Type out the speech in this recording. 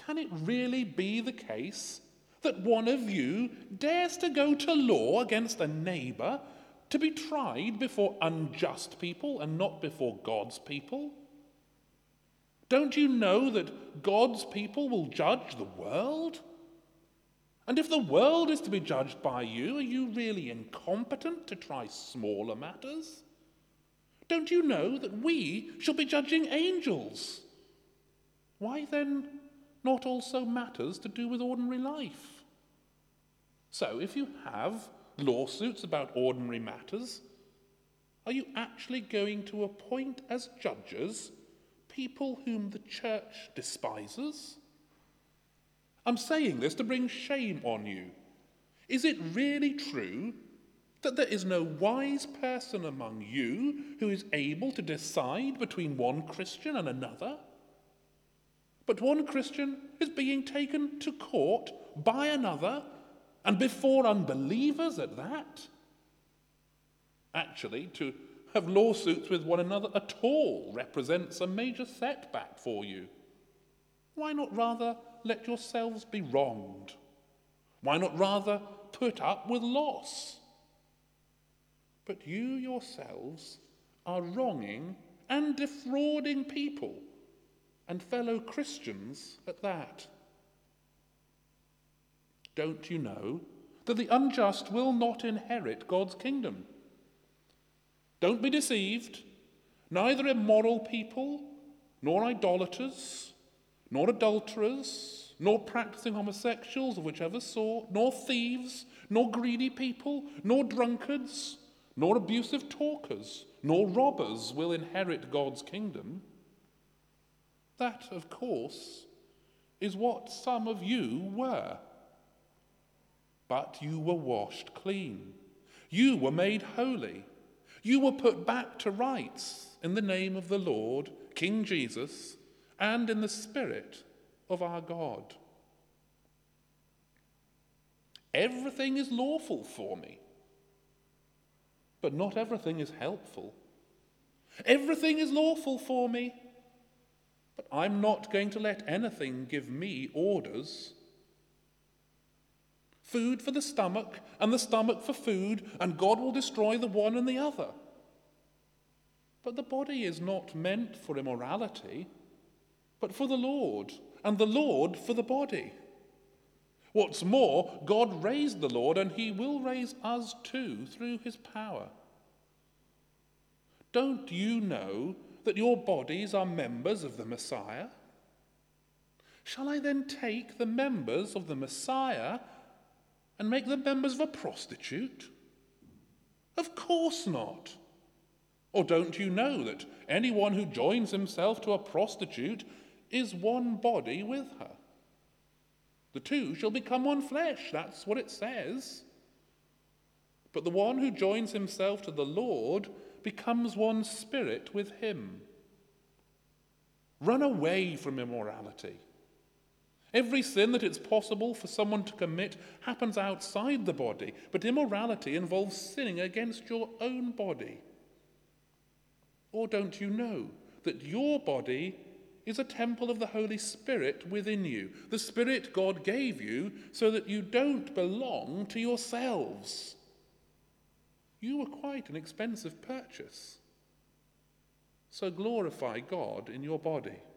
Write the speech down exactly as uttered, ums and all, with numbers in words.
can it really be the case that one of you dares to go to law against a neighbour to be tried before unjust people and not before God's people? Don't you know that God's people will judge the world? And if the world is to be judged by you, are you really incompetent to try smaller matters? Don't you know that we shall be judging angels? Why then not also matters to do with ordinary life? So if you have lawsuits about ordinary matters, are you actually going to appoint as judges people whom the church despises? I'm saying this to bring shame on you. Is it really true that there is no wise person among you who is able to decide between one Christian and another? But one Christian is being taken to court by another, and before unbelievers at that. Actually, to have lawsuits with one another at all represents a major setback for you. Why not rather let yourselves be wronged? Why not rather put up with loss? But you yourselves are wronging and defrauding people, and fellow Christians at that. Don't you know that the unjust will not inherit God's kingdom? Don't be deceived. Neither immoral people, nor idolaters, nor adulterers, nor practicing homosexuals of whichever sort, nor thieves, nor greedy people, nor drunkards, nor abusive talkers, nor robbers will inherit God's kingdom. That, of course, is what some of you were. But you were washed clean. You were made holy. You were put back to rights in the name of the Lord, King Jesus, and in the Spirit of our God. Everything is lawful for me, but not everything is helpful. Everything is lawful for me, but I'm not going to let anything give me orders. Food for the stomach, and the stomach for food, and God will destroy the one and the other. But the body is not meant for immorality, but for the Lord, and the Lord for the body. What's more, God raised the Lord, and he will raise us too through his power. Don't you know that your bodies are members of the Messiah? Shall I then take the members of the Messiah and make them members of a prostitute? Of course not. Or don't you know that anyone who joins himself to a prostitute is one body with her? The two shall become one flesh, that's what it says. But the one who joins himself to the Lord becomes one spirit with him. Run away from immorality. Every sin that it's possible for someone to commit happens outside the body, but immorality involves sinning against your own body. Or don't you know that your body is a temple of the Holy Spirit within you, the Spirit God gave you so that you don't belong to yourselves? You were quite an expensive purchase. So glorify God in your body.